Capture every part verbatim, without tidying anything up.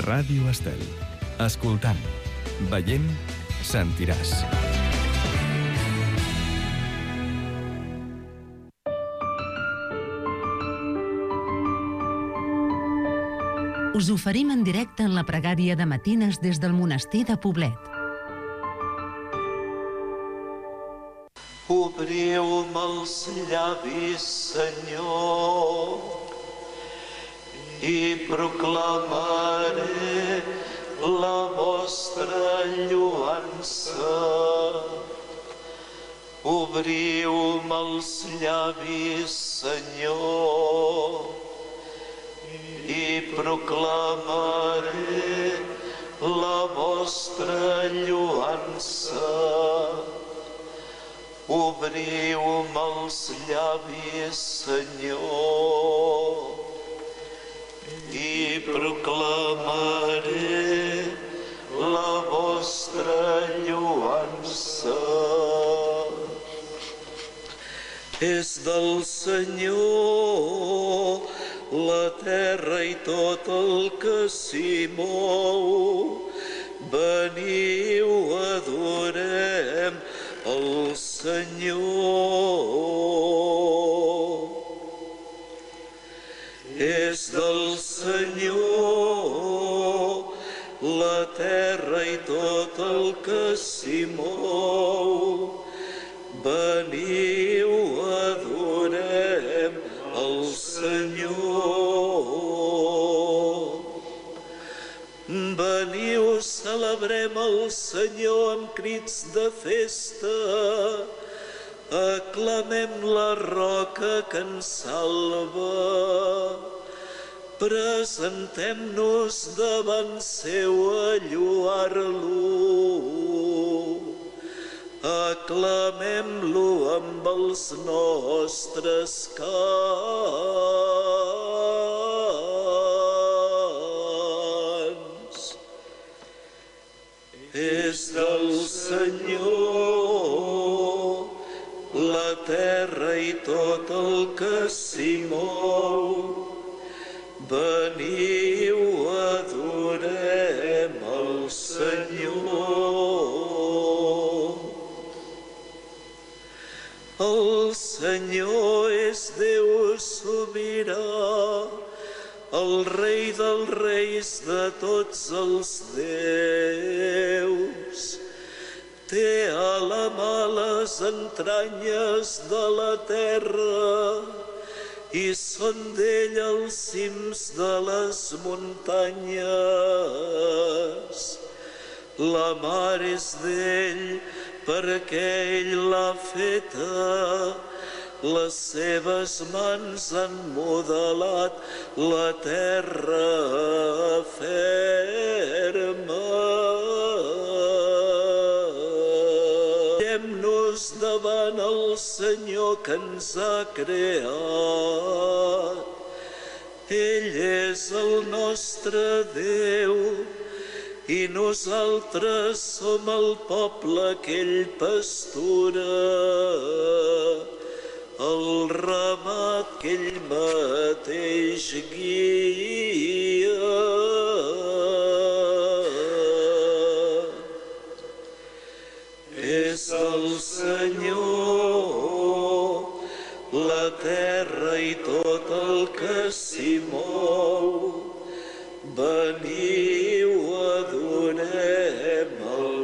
Ràdio Estel. Escoltant, veient, sentiràs. Us oferim en directe en la pregària de matines des del monestir de Poblet. Obriu-me els llavis, Senyor, i proclamaré la vostra lloança. Obriu-me els llavis, Senyor, i proclamaré la vostra lloança. Obriu-me els llavis, Senyor, i proclamaré la vostra lloança. És del Senyor la terra i tot el que s'hi mou. Veniu, adorem el Senyor. És del Senyor la terra i tot el que s'hi mou. Veniu, adorem el Senyor. Veniu, celebrem el Senyor amb crits de festa. Aclamem la roca que ens salva. Presentem-nos davant seu a lloar-lo. Aclamem-lo amb els nostres cants. És del Senyor la terra i tot el que s'hi mou. Veniu, adorem el Senyor. El Senyor és Déu sobirà, el Rei dels reis de tots els déus. Té a la mà les entranyes de la terra i són d'ell els cims de les muntanyes. La mar és d'ell perquè ell l'ha feta, les seves mans han modelat la terra ferma. Posem-nos davant el Senyor que ens ha creat. Ell és el nostre Déu i nosaltres som el poble que ell pastura, el ramat que ell mateix guia. És el Senyor la terra i tot el que s'hi mou. Veniu, adorem el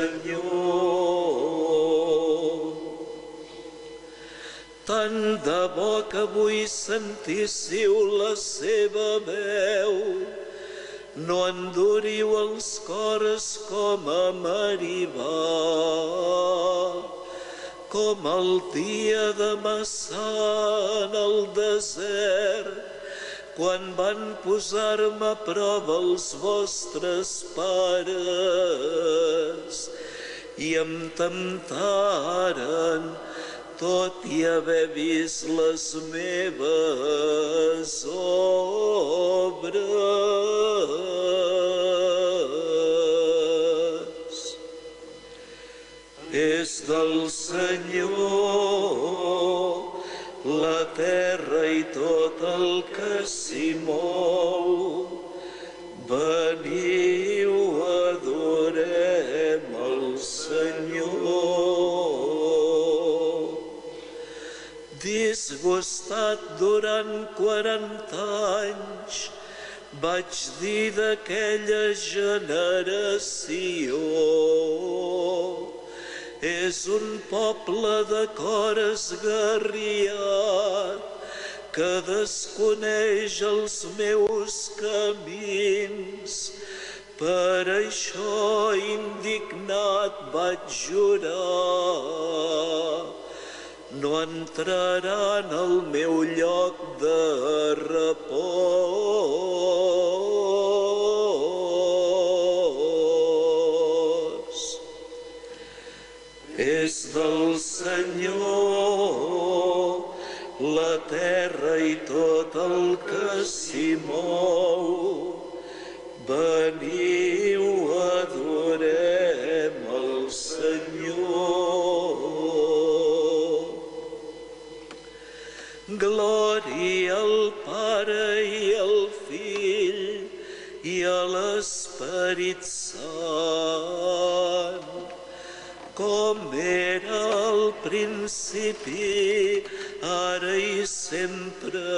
Senyor. Tant de bo que avui sentíssiu la seva veu, no enduriu els cors com a Meribà, com el dia de Massà en el desert, quan van posar-me a prova els vostres pares i em temptaren, tot i haver vist les meves obres. És del Senyor la terra i tot el que s'hi mou. Veniu disgustat durant quaranta anys, vaig dir d'aquella generació: és un poble de cor esgarriat que desconeix els meus camins. Per això indignat vaig jurar: no entraran al meu lloc de repòs. És del Senyor la terra i tot el que s'hi mou. Veniu, adorem el Senyor. Glòria al Pare i al Fill i a l'Esperit Sant, com era al principi, ara i sempre,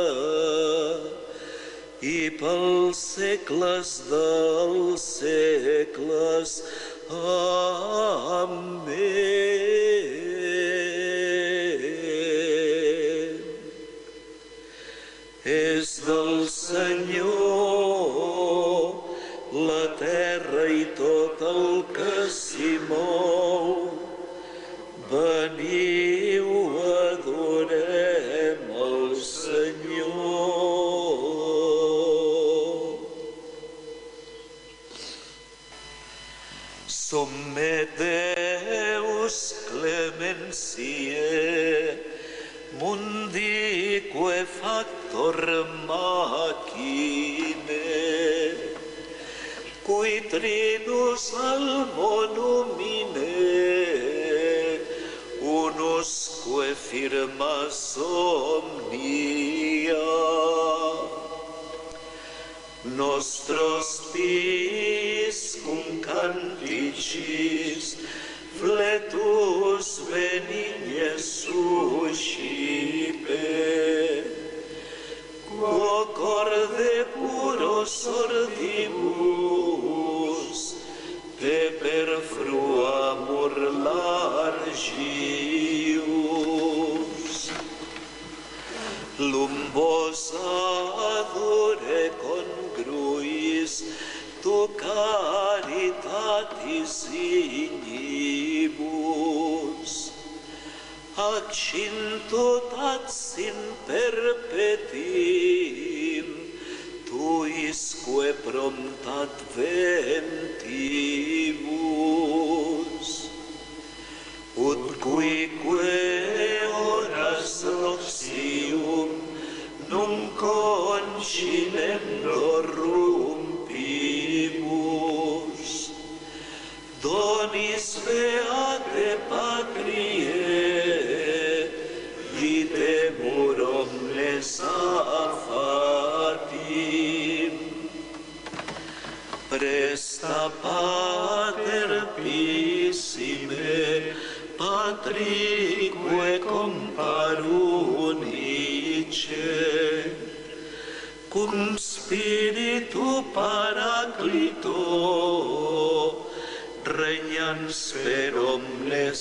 i pels segles dels segles. Amén. És del Senyor la terra i tot el que s'hi mou. Veniu, adorem el Senyor. Sommedeus clementiae mundique factor machinae, cui trinus almo numine, unusque firma somnia. Nostros pis cum canticis fletus benigne suscipe, quo corde puro sordibus te per fruamur largius. Lumbos adore congruis tu caritatis ignibus, accintotats in perpetim, tuisque promptat ventibus. Ut cuique horas noctium num concinendo rumpibus, donis beate patriae, vitemur omnes affatim. Presta pater pissime, patrique comparunice, cum spiritu paraclito, regnans per omnes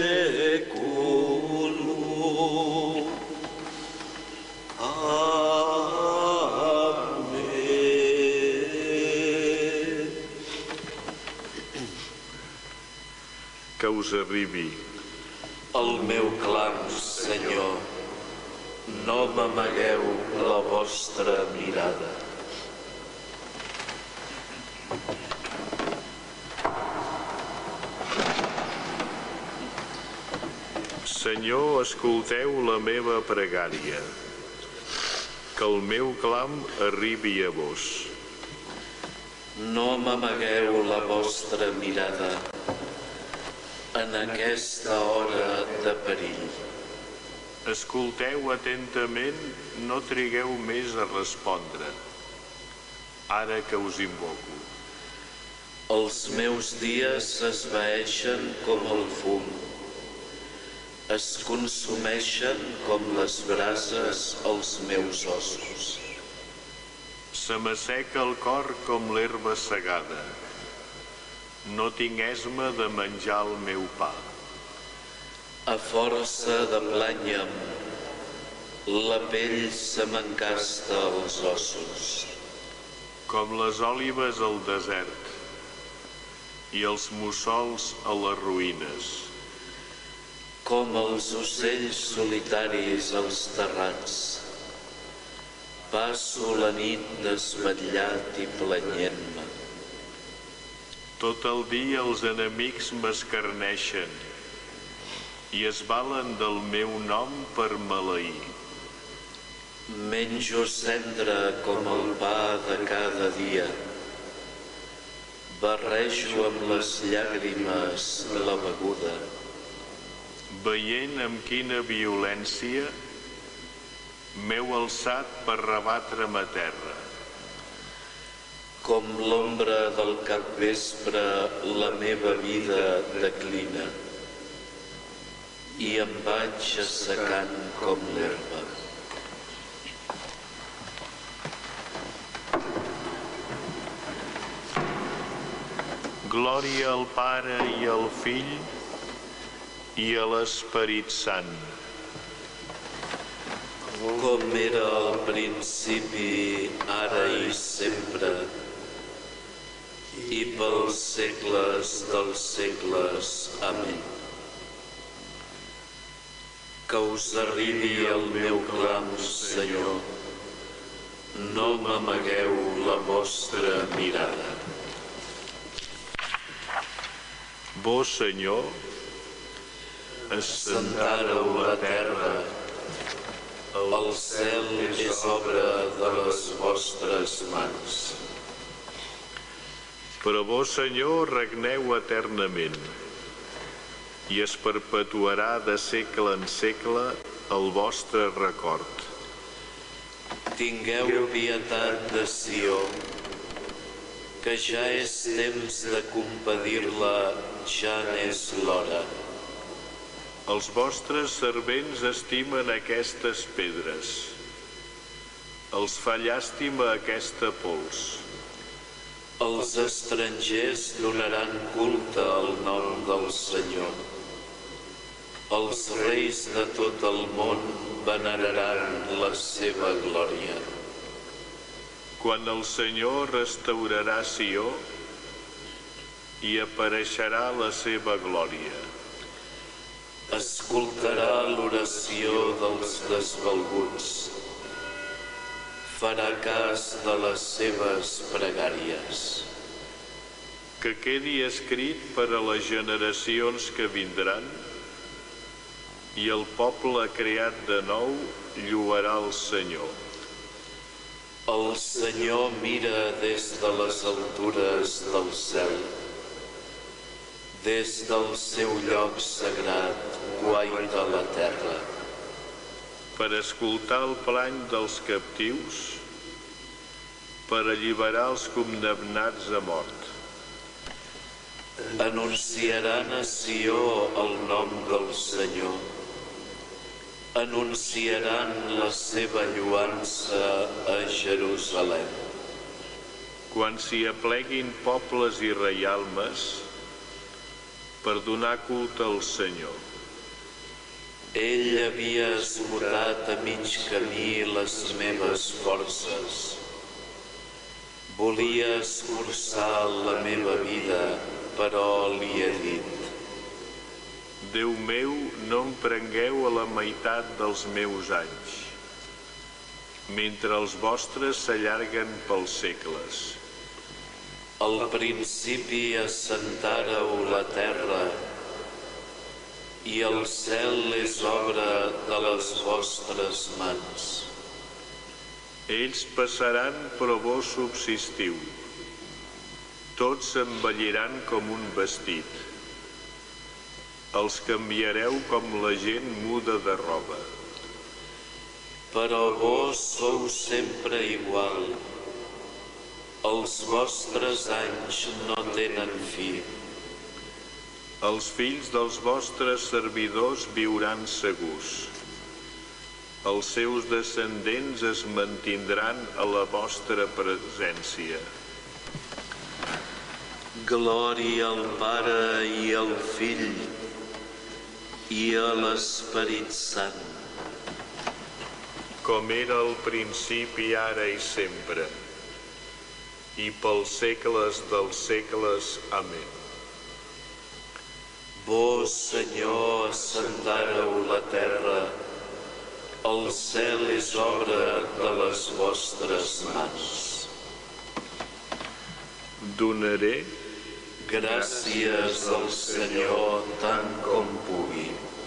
saeculum. Amen. Que us arribi el meu clam, Senyor, no m'amagueu la vostra mirada. Senyor, escolteu la meva pregària, que el meu clam arribi a vos. No m'amagueu la vostra mirada en aquesta hora de perill. Escolteu atentament, no trigueu més a respondre, ara que us invoco. Els meus dies s'esvaeixen com el fum. es consumeixen com les brases els meus ossos. Se m'asseca el cor com l'herba segada. No tinc esma de menjar el meu pa. A força de plànyer, la pell se m'encasta als ossos. Com les òlibes al desert i els mussols a les ruïnes. Com els ocells solitaris als terrats. Passo la nit desvetllat i planyent-me. Tot el dia els enemics m'escarneixen i es valen del meu nom per maleir. Menjo cendra com el pa de cada dia. Barrejo amb les llàgrimes la beguda. Veient amb quina violència m'heu alçat per rebatre'm a terra. Com l'ombra del capvespre la meva vida declina i em vaig assecant com l'herba. Glòria al Pare i al Fill i a l'Esperit Sant. Com era al principi, ara i sempre, i pels segles dels segles. Amén. Que us arribi el meu clam, Senyor. No m'amagueu la vostra mirada. Vós, Senyor, assentàreu la terra. El cel és obra de les vostres mans. Però vós, Senyor, regneu eternament i es perpetuarà de segle en segle el vostre record. Tingueu pietat de Sió, que ja és temps de compadir-la, ja n'és l'hora. Els vostres servents estimen aquestes pedres. Els fa llàstima aquesta pols. Els estrangers donaran culte al nom del Senyor. Els reis de tot el món veneraran la seva glòria. Quan el Senyor restaurarà Sió i apareixerà la seva glòria. Escoltarà l'oració dels desvalguts. Farà cas de les seves pregàries. Que quedi escrit per a les generacions que vindran i el poble creat de nou lloarà el Senyor. El Senyor mira des de les altures del cel. Des del seu lloc sagrat guaita la terra. Per escoltar el plany dels captius, per alliberar els condemnats a mort. Anunciaran a Sió el nom del Senyor. Anunciaran la seva lloança a Jerusalem. Quan s'hi apleguin pobles i reialmes, per donar culte al Senyor. Ell havia esgotat a mig camí les meves forces. Volia escurçar la meva vida, però li he dit: Déu meu, no em prengueu a la meitat dels meus anys, mentre els vostres s'allarguen pels segles. Al principi assentàreu la terra, i el cel és obra de les vostres mans. Ells passaran, però vós subsistiu. Tots s'embelliran com un vestit. Els canviareu com la gent muda de roba. Però vos sou sempre igual. Els vostres anys no tenen fi. Els fills dels vostres servidors viuran segurs. Els seus descendents es mantindran a la vostra presència. Glòria al Pare i al Fill i a l'Esperit Sant. Com era al principi, ara i sempre, i pels segles dels segles. Amén. Vós, Senyor, ascendàreu la terra, el cel és obra de les vostres mans. Donaré gràcies al Senyor tant com pugui.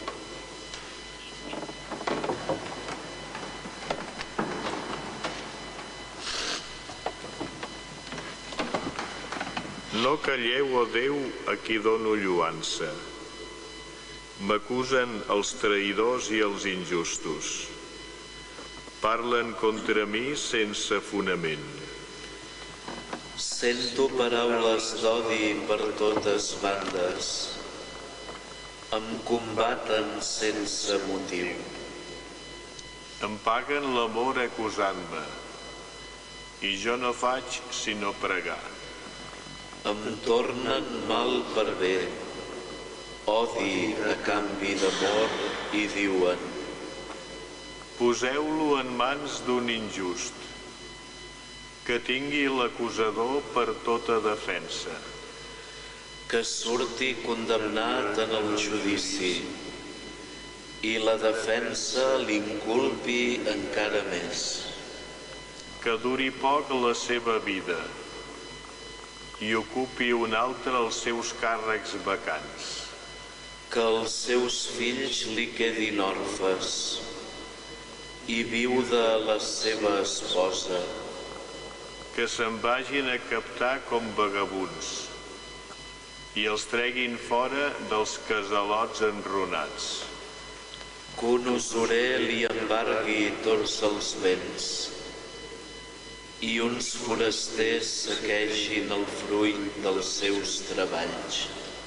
No calleu, ó Déu, a qui dono lloança. M'acusen els traïdors i els injustos. Parlen contra mi sense fonament. Sento paraules d'odi per totes bandes. Em combaten sense motiu. Em paguen l'amor acusant-me, i jo no faig sinó pregar. Em tornen mal per bé, odi a canvi d'amor, i diuen: poseu-lo en mans d'un injust, que tingui l'acusador per tota defensa. Que surti condemnat en el judici i la defensa l'inculpi encara més. Que duri poc la seva vida i ocupi un altre els seus càrrecs vacants. Que els seus fills li quedin orfes i viuda la seva esposa. Que se'n vagin a captar com vagabunds i els treguin fora dels casalots enrunats. Que un usurer li embargui tots els béns i uns forasters saquegin el fruit dels seus treballs.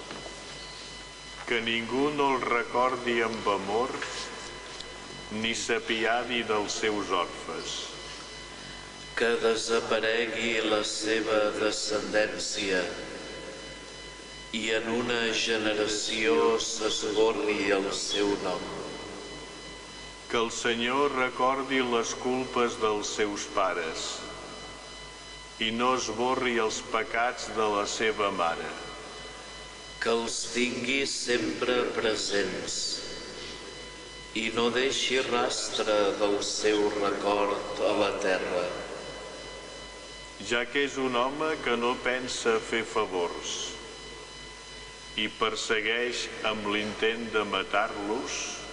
Que ningú no el recordi amb amor ni s'apiadi dels seus orfes. Que desaparegui la seva descendència i en una generació s'esborri el seu nom. Que el Senyor recordi les culpes dels seus pares i no esborri els pecats de la seva mare. Que els tingui sempre presents i no deixi rastre del seu record a la terra. Ja que és un home que no pensa fer favors i persegueix amb l'intent de matar-los,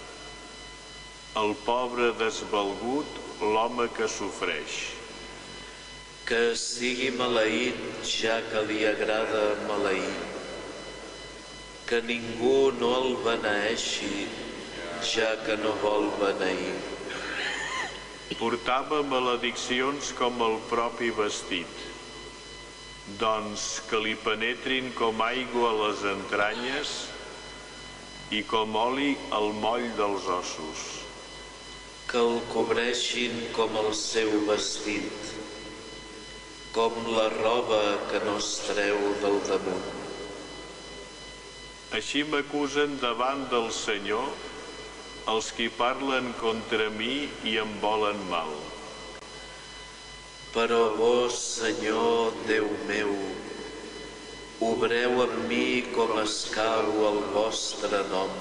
el pobre desvalgut, l'home que sofreix. Que sigui maleït, ja que li agrada maleir. Que ningú no el beneeixi, ja que no vol beneir. Portava malediccions com el propi vestit, doncs que li penetrin com aigua a les entranyes i com oli al moll dels ossos. Que el cobreixin com el seu vestit, com la roba que no es treu del damunt. Així m'acusen davant del Senyor els qui parlen contra mi i em volen mal. Però vós, Senyor, Déu meu, obreu amb mi com escau el vostre nom.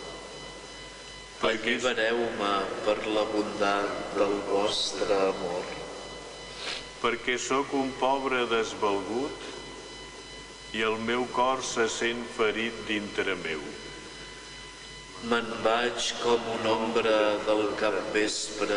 Allibereu-me per la bondat del vostre amor. Perquè sóc un pobre desvalgut i el meu cor se sent ferit dintre meu. Me'n vaig com una ombra del capvespre,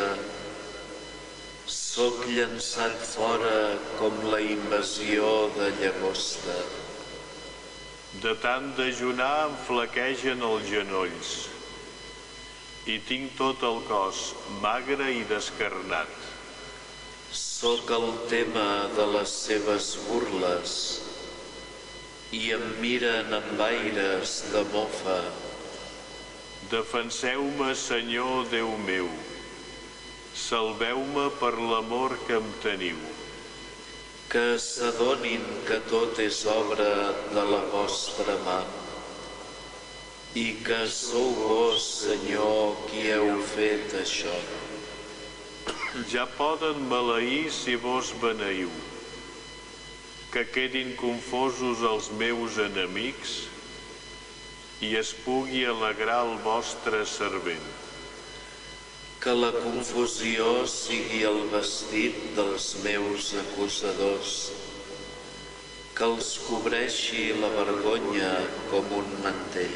sóc llançat fora com la invasió de llagosta. De tant dejunar em flaquegen els genolls i tinc tot el cos magre i descarnat. Sóc el tema de les seves burles i em miren amb aires de mofa. Defenseu-me, Senyor, Déu meu. Salveu-me per l'amor que em teniu. Que s'adonin que tot és obra de la vostra mà i que sou vos, Senyor, qui heu fet això. Ja poden maleir si vos beneiu. Que quedin confosos els meus enemics i es pugui alegrar el vostre servent. Que la confusió sigui el vestit dels meus acusadors, que els cobreixi la vergonya com un mantell.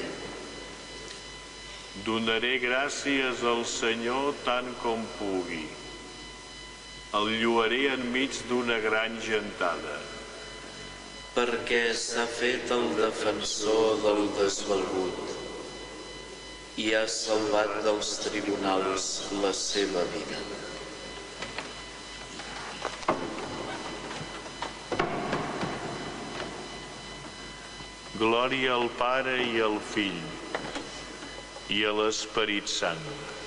Donaré gràcies al Senyor tant com pugui. El lluaré enmig d'una gran gentada. Perquè s'ha fet el defensor del desvalgut i ha salvat dels tribunals la seva vida. Glòria al Pare i al Fill i a l'Esperit Sant.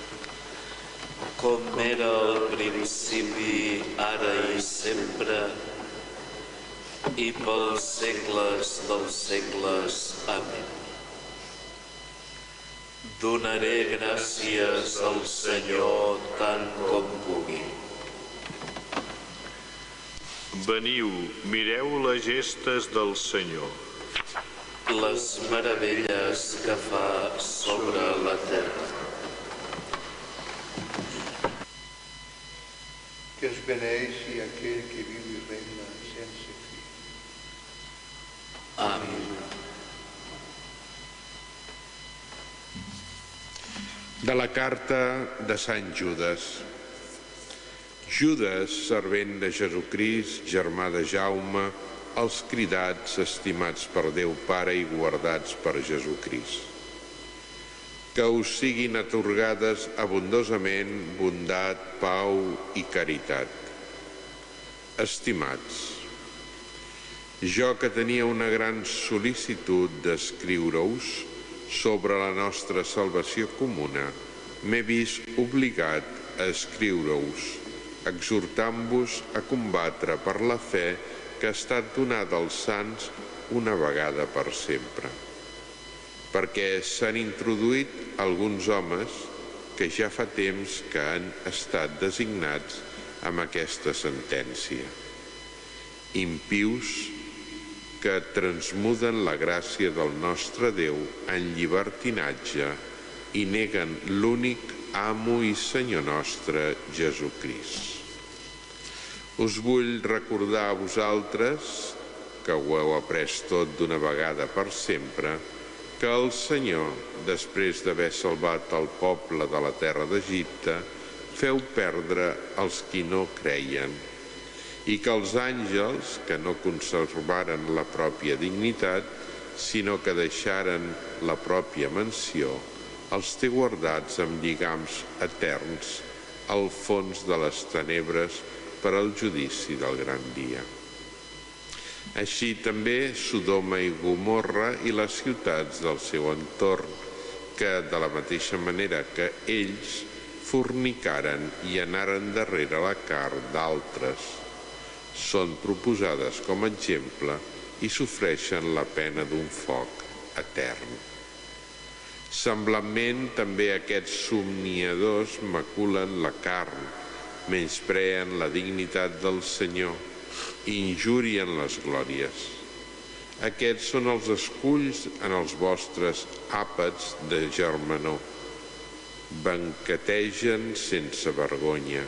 Com era al principi, ara i sempre, i pels segles dels segles. Amén. Donaré gràcies al Senyor tant com pugui. Veniu, mireu les gestes del Senyor. Les meravelles que fa sobre la terra. Que es beneeixi aquell que viu i regna sense fi. Amén. De la carta de Sant Judes. Judes, servent de Jesucrist, germà de Jaume, els cridats, estimats per Déu Pare i guardats per Jesucrist. Que us siguin atorgades abundosament bondat, pau i caritat. Estimats, jo que tenia una gran sol·licitud d'escriure-us sobre la nostra salvació comuna, m'he vist obligat a escriure-us, exhortant-vos a combatre per la fe que ha estat donada als sants una vegada per sempre. Perquè s'han introduït alguns homes que ja fa temps que han estat designats amb aquesta sentència. Impius que transmuden la gràcia del nostre Déu en llibertinatge i neguen l'únic amo i Senyor nostre, Jesucrist. Us vull recordar a vosaltres, que ho heu après tot d'una vegada per sempre, que el Senyor, després d'haver salvat el poble de la terra d'Egipte, feu perdre els qui no creien, i que els àngels, que no conservaren la pròpia dignitat, sinó que deixaren la pròpia mansió, els té guardats amb lligams eterns al fons de les tenebres per al judici del gran dia. Així també Sodoma i Gomorra i les ciutats del seu entorn, que de la mateixa manera que ells fornicaren i anaren darrere la carn d'altres, són proposades com a exemple i sofreixen la pena d'un foc etern. Semblantment, també aquests somniadors maculen la carn, menyspreen la dignitat del Senyor i injurien les glòries. Aquests són els esculls en els vostres àpats de germanor. Banquetegen sense vergonya,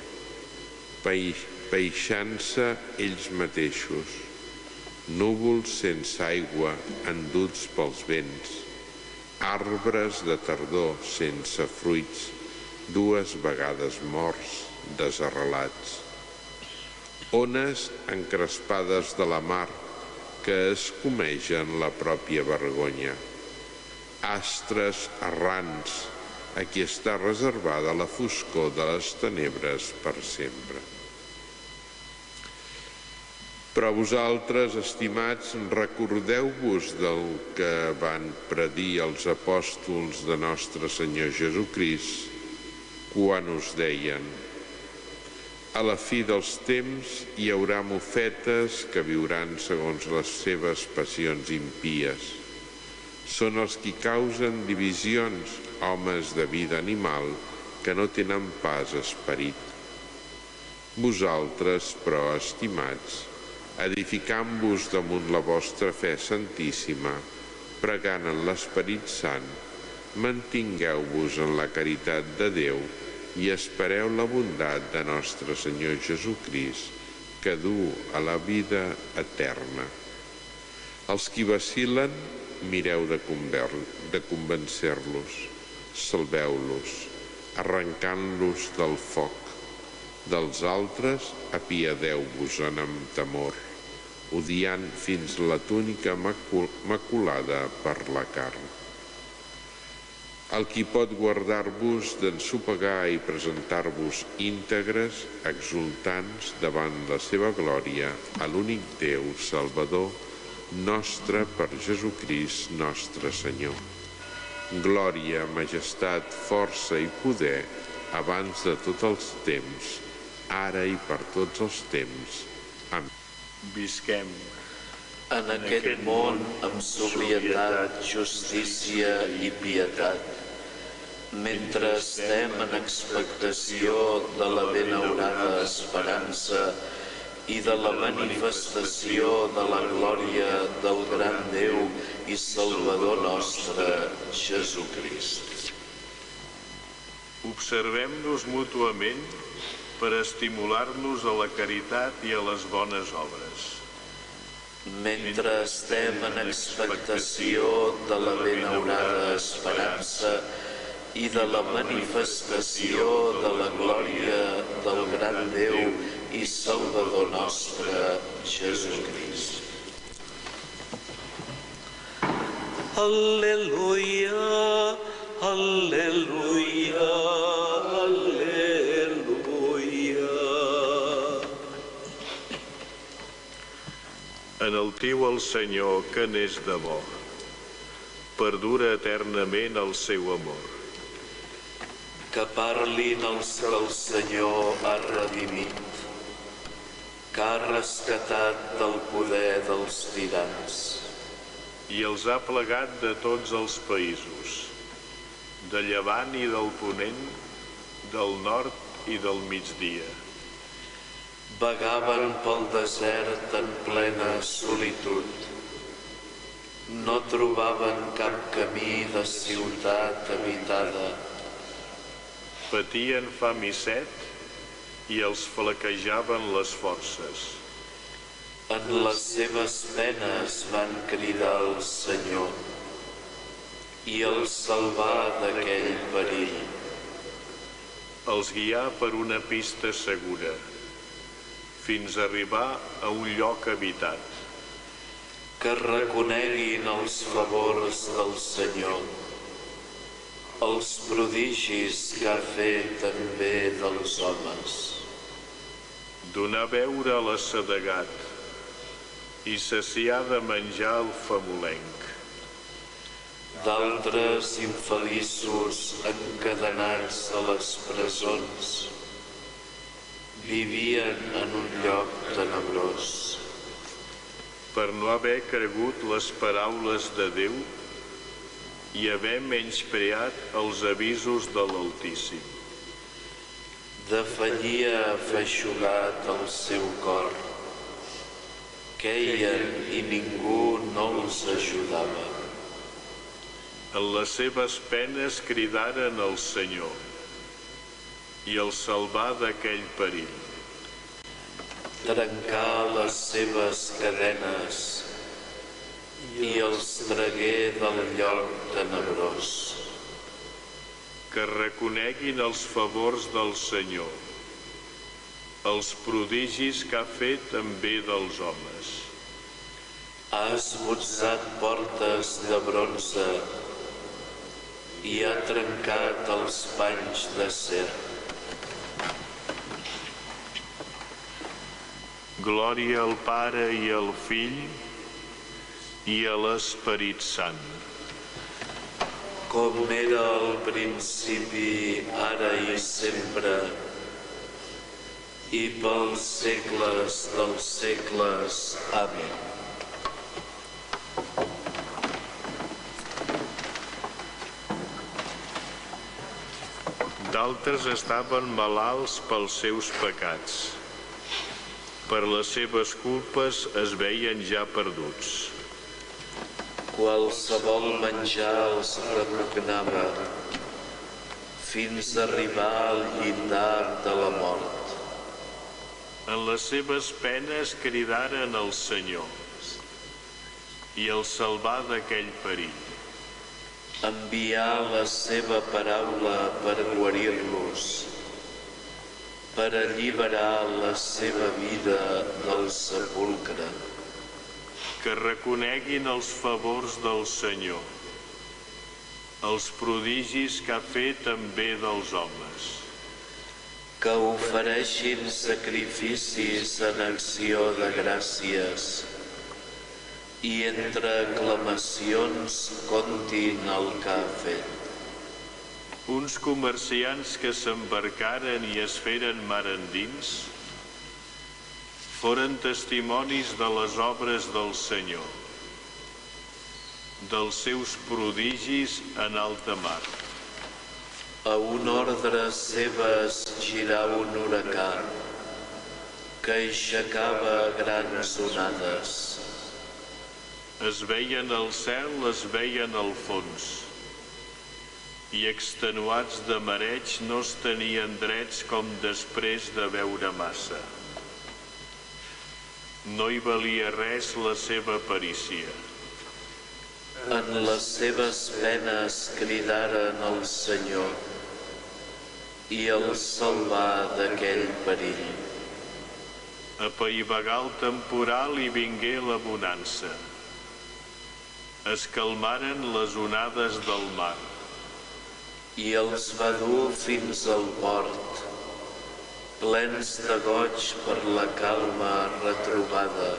peixant-se ells mateixos, núvols sense aigua enduts pels vents, arbres de tardor sense fruits, dues vegades morts, desarrelats. Ones encrespades de la mar que escumegen la pròpia vergonya. Astres errants a qui està reservada la foscor de les tenebres per sempre. Però vosaltres, estimats, recordeu-vos del que van predir els apòstols de nostre Senyor Jesucrist quan us deien: a la fi dels temps hi haurà mofetes que viuran segons les seves passions impies. Són els qui causen divisions, homes de vida animal que no tenen pas esperit. Vosaltres, però, estimats, edificant-vos damunt la vostra fe santíssima, pregant en l'Esperit Sant, mantingueu-vos en la caritat de Déu i espereu la bondat de nostre Senyor Jesucrist, que du a la vida eterna. Els qui vacil·len, mireu de convencer-los, salveu-los, arrencant-los del foc. Dels altres, apiadeu-vos-en amb temor, odiant fins la túnica maculada per la carn. El qui pot guardar-vos d'ensopegar i presentar-vos íntegres, exultants davant la seva glòria, a l'únic Déu Salvador nostre per Jesucrist nostre Senyor. Glòria, majestat, força i poder, abans de tots els temps, ara i per tots els temps. Amén. Visquem en aquest món amb sobrietat, justícia i pietat, mentre estem en expectació de la benaurada esperança i de la manifestació de la glòria del gran Déu i Salvador nostre, Jesucrist. Observem-nos mútuament per estimular-nos a la caritat i a les bones obres. Mentre estem en expectació de la benaurada esperança i de la manifestació de la glòria del gran Déu i Salvador nostre, Jesucrist. Al·leluia, al·leluia, al·leluia. Enaltiu el Senyor, que n'és de bo. Perdura eternament el seu amor. Que parlin els que el Senyor ha redimit, que ha rescatat del poder dels tirans. I els ha plegat de tots els països, de llevant i del ponent, del nord i del migdia. Vagaven pel desert en plena solitud. No trobaven cap camí de ciutat habitada. Patien fam i set i els flaquejaven les forces. En les seves penes van cridar al Senyor i els salvà d'aquell perill. Els guià per una pista segura, fins a arribar a un lloc habitat. Que reconeguin els favors del Senyor, els prodigis que ha fet en bé dels homes. Donar a beure a l'assedegat i saciar de menjar el famolenc. D'altres infeliços encadenats a les presons vivien en un lloc tenebrós. Per no haver cregut les paraules de Déu i haver menyspreat els avisos de l'Altíssim. Defallia afeixugat el seu cor. Queien i ningú no els ajudava. En les seves penes cridaren al Senyor i el salvà d'aquell perill. Trencà les seves cadenes i els tragué del lloc tenebrós. Que reconeguin els favors del Senyor, els prodigis que ha fet en bé dels homes. Ha esbotzat portes de bronze i ha trencat els panys d'acer. Glòria al Pare i al Fill i a l'Esperit Sant. Com era al principi, ara i sempre, i pels segles dels segles. Amén. D'altres estaven malalts pels seus pecats. Per les seves culpes es veien ja perduts. Qualsevol menjar els repugnava, fins a arribar al llindar de la mort. En les seves penes cridaren al Senyor i el salvà d'aquell perill. Envià la seva paraula per guarir-los, per alliberar la seva vida del sepulcre. Que reconeguin els favors del Senyor, els prodigis que ha fet també dels homes. Que ofereixin sacrificis en acció de gràcies i entre aclamacions contin el que ha fet. Uns comerciants que s'embarcaren i es feren mar endins foren testimonis de les obres del Senyor, dels seus prodigis en alta mar. A una ordre seva es girà un huracà que aixecava grans onades. Es veien al cel, es veien al fons, i extenuats de mareig no es tenien drets com després de beure massa. No hi valia res la seva perícia. En les seves penes cridaren al Senyor i el salvà d'aquell perill. Apaivagà el temporal i vingué la bonança. Es calmaren les onades del mar. I els va dur fins al port, plens de goig per la calma retrobada.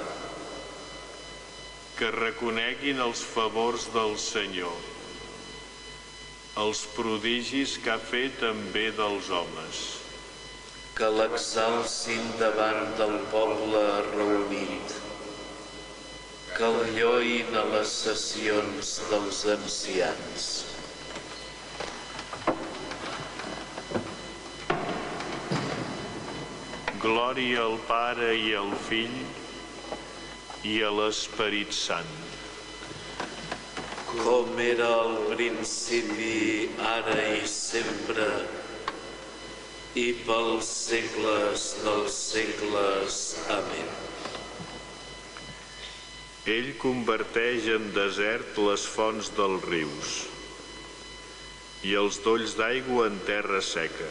Que reconeguin els favors del Senyor, els prodigis que ha fet també dels homes. Que l'exalcin davant del poble reunit, que el lloïn a les sessions dels ancians. Glòria al Pare i al Fill i a l'Esperit Sant. Com era al principi, ara i sempre, i pels segles dels segles. Amén. Ell converteix en desert les fonts dels rius i els dolls d'aigua en terra seca.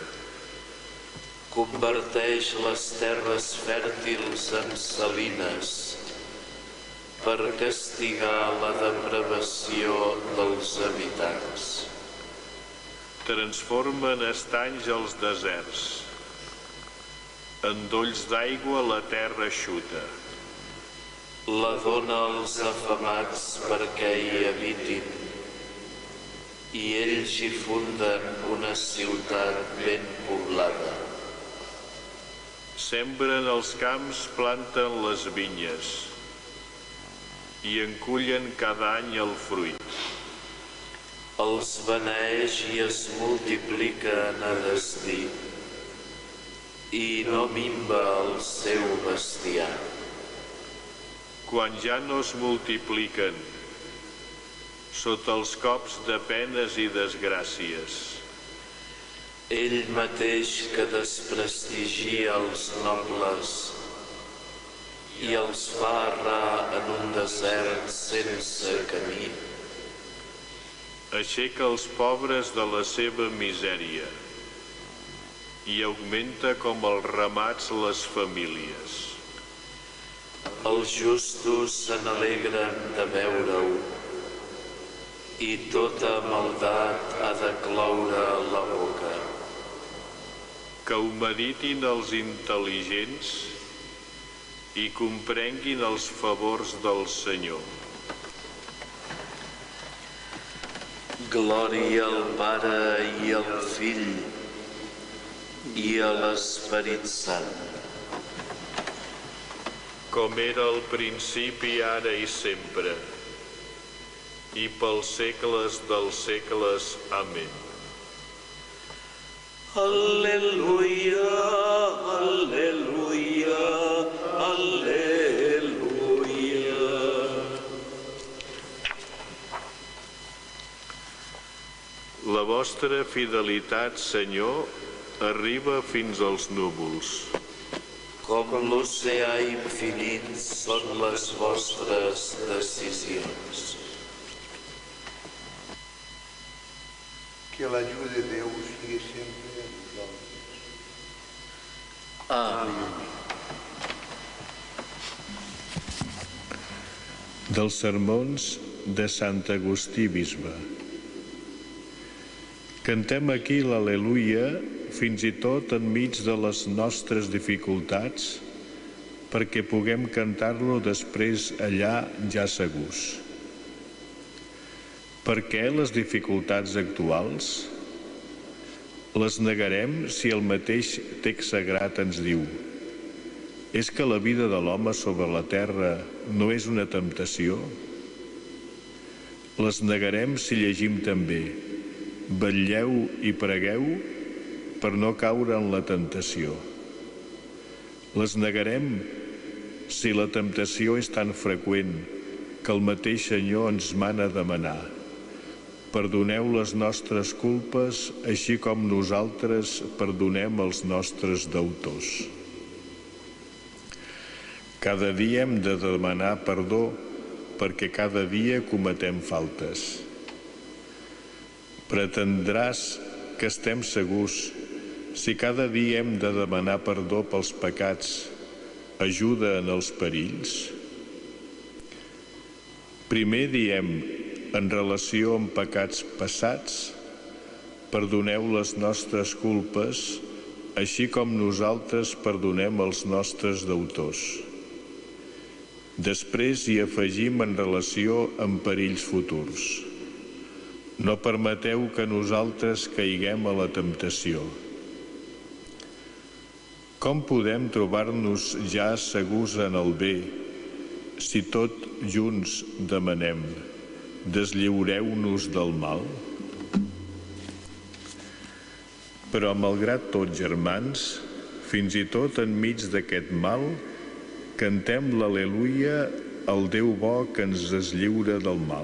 Converteix les terres fèrtils en salines per castigar la depravació dels habitants. Transforma en estanys els deserts, en dolls d'aigua la terra eixuta. La dona als afamats perquè hi habitin, i ells hi funden una ciutat ben poblada. Sembren els camps, planten les vinyes i en cullen cada any el fruit. Els beneeix i es multipliquen a destí, i no minva el seu bestiar. Quan ja no es multipliquen, sota els cops de penes i desgràcies. Ell mateix que desprestigia els nobles i els fa errar en un desert sense camí. Aixeca els pobres de la seva misèria i augmenta com els ramats les famílies. Els justos se n'alegren de veure-ho, i tota maldat ha de cloure la boca. Que ho meditin els intel·ligents i comprenguin els favors del Senyor. Glòria al Pare i al Fill i a l'Esperit Sant. Com era al principi, ara i sempre, i pels segles dels segles. Amén. Al·leluia, al·leluia, al·leluia. La vostra fidelitat, Senyor, arriba fins als núvols. Com l'oceà infinit són les vostres decisions. Que l'ajuda de Déu sigui sempre amb nosaltres. Amén. Dels sermons de Sant Agustí Bisbe. Cantem aquí l'Al·leluia fins i tot enmig de les nostres dificultats, perquè puguem cantar-lo després allà ja segurs. Per què les dificultats actuals? Les negarem si el mateix text sagrat ens diu: és que la vida de l'home sobre la terra no és una temptació? Les negarem si llegim també: vetlleu i pregueu per no caure en la temptació. Les negarem si la temptació és tan freqüent que el mateix Senyor ens mana a demanar: perdoneu les nostres culpes, així com nosaltres perdonem els nostres deutors. Cada dia hem de demanar perdó, perquè cada dia cometem faltes. Pretendràs que estem segurs si cada dia hem de demanar perdó pels pecats, ajuda en els perills? Primer diem, en relació amb pecats passats, perdoneu les nostres culpes, així com nosaltres perdonem els nostres deutors. Després hi afegim en relació amb perills futurs. No permeteu que nosaltres caiguem a la temptació. Com podem trobar-nos ja segurs en el bé, si tot junts demanem: deslliureu-nos del mal? Però, malgrat tot, germans, fins i tot enmig d'aquest mal, cantem l'Al·leluia al Déu bo que ens deslliura del mal.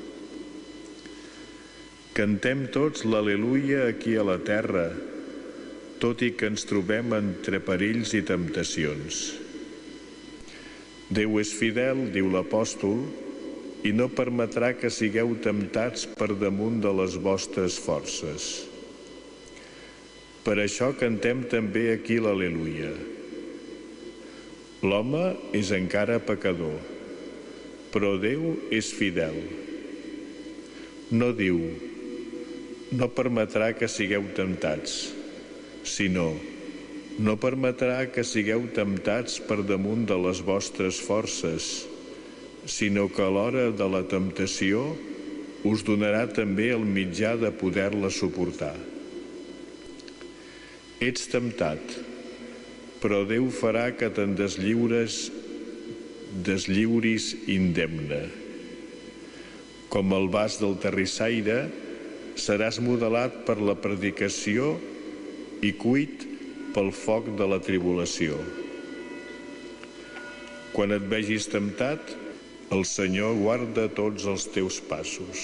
Cantem tots l'Al·leluia aquí a la terra, tot i que ens trobem entre perills i temptacions. Déu és fidel, diu l'apòstol, i no permetrà que sigueu temptats per damunt de les vostres forces. Per això cantem també aquí l'Al·leluia. L'home és encara pecador, però Déu és fidel. No diu: no permetrà que sigueu temptats, sinó: no permetrà que sigueu temptats per damunt de les vostres forces, sinó que a l'hora de la temptació us donarà també el mitjà de poder-la suportar. Ets temptat, però Déu farà que te'n deslliures, deslliuris indemne. Com el vas del terrissaire, seràs modelat per la predicació i cuit pel foc de la tribulació. Quan et vegis temptat, el Senyor guarda tots els teus passos.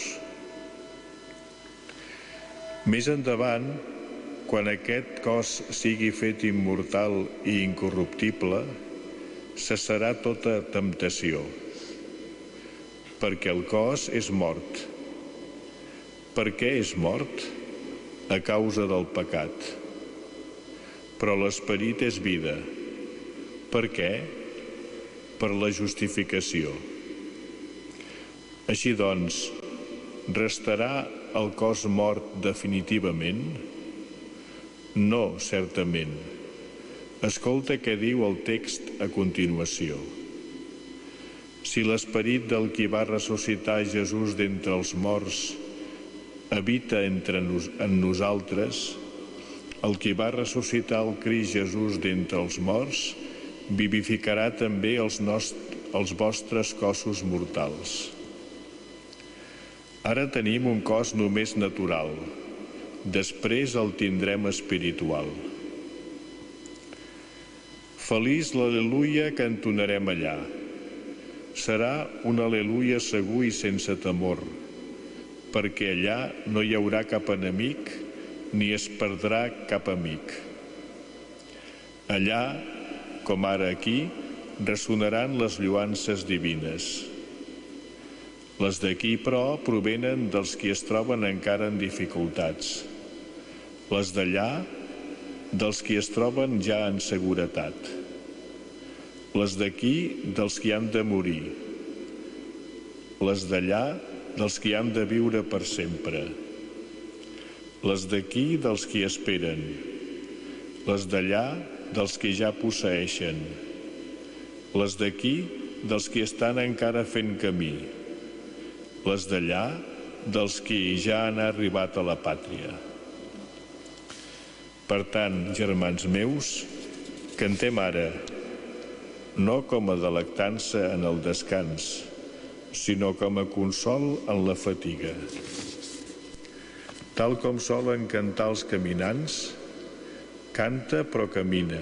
Més endavant, quan aquest cos sigui fet immortal i incorruptible, cessarà tota temptació, perquè el cos és mort. Per què és mort? A causa del pecat. Però l'esperit és vida. Per què? Per la justificació. Així doncs, restarà el cos mort definitivament? No, certament. Escolta què diu el text a continuació. Si l'esperit del qui va ressuscitar Jesús d'entre els morts habita entre nos, en nosaltres, el qui va ressuscitar el Crist Jesús d'entre els morts vivificarà també els, nostres, els vostres cossos mortals. Ara tenim un cos només natural, després el tindrem espiritual. Feliç l'al·leluia que entonarem allà. Serà un al·leluia segur i sense temor, perquè allà no hi haurà cap enemic ni es perdrà cap amic. Allà, com ara aquí, ressonaran les lloances divines. Les d'aquí, però, provenen dels qui es troben encara en dificultats. Les d'allà, dels qui es troben ja en seguretat. Les d'aquí, dels qui han de morir. Les d'allà, dels qui han de viure per sempre. Les d'aquí, dels qui esperen. Les d'allà, dels qui ja posseeixen. Les d'aquí, dels qui estan encara fent camí. Les d'allà, dels qui ja han arribat a la pàtria. Per tant, germans meus, cantem ara, no com a delectança en el descans, sinó com a consol en la fatiga. Tal com solen cantar els caminants, canta però camina.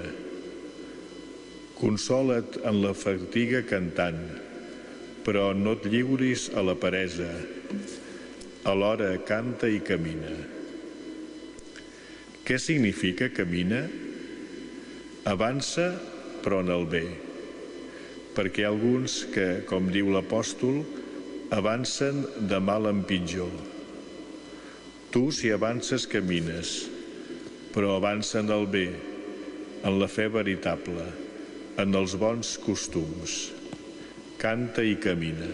Consola't en la fatiga cantant, però no et lliuris a la peresa. Alhora canta i camina. Què significa camina? Avança, però en el bé. Perquè hi ha alguns que, com diu l'apòstol, avancen de mal en pitjor. Tu, si avances, camines, però avança en el bé, en la fe veritable, en els bons costums. Canta i camina.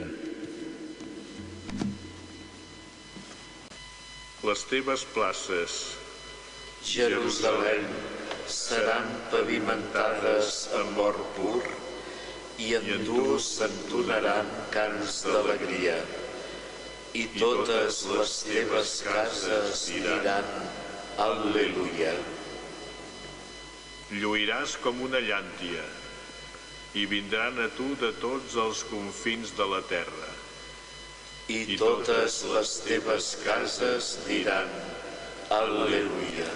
Les teves places, Jerusalem, seran pavimentades amb or pur i en tu s'entonaran cants d'alegria. I totes les teves cases diran Al·leluia. Lluiràs com una llàntia i vindran a tu de tots els confins de la terra. I totes les teves cases diran Al·leluia.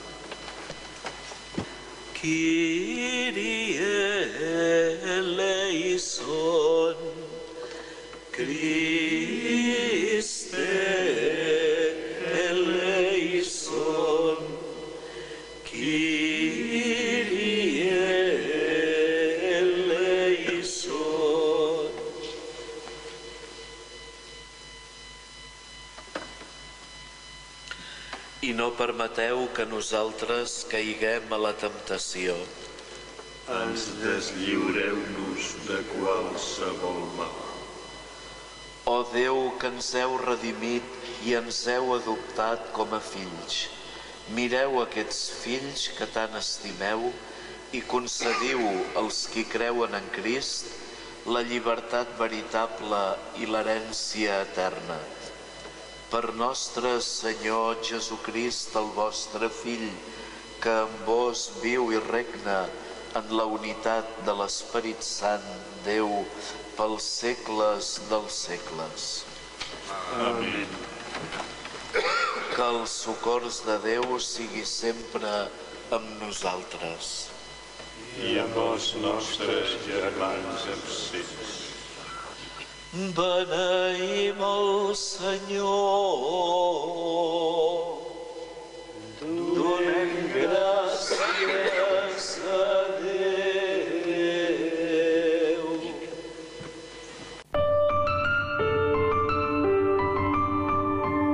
Kyrie eleison, Christe eleison, Kyrie eleison. I no permeteu que nosaltres caiguem a la temptació. Ens deslliureu-nos de qualsevol mal. Ó Déu, que ens heu redimit i ens heu adoptat com a fills, mireu aquests fills que tant estimeu i concediu als qui creuen en Crist la llibertat veritable i l'herència eterna. Per nostre Senyor Jesucrist, el vostre Fill, que amb vos viu i regna en la unitat de l'Esperit Sant, Déu, pels segles dels segles. Amén. Que el socors de Déu sigui sempre amb nosaltres. I amb els nostres germans absents. Beneïm el Senyor. Donem gràcies a Déu.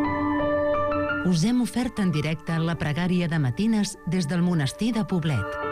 Us hem ofert en directe la pregària de matines des del monestir de Poblet.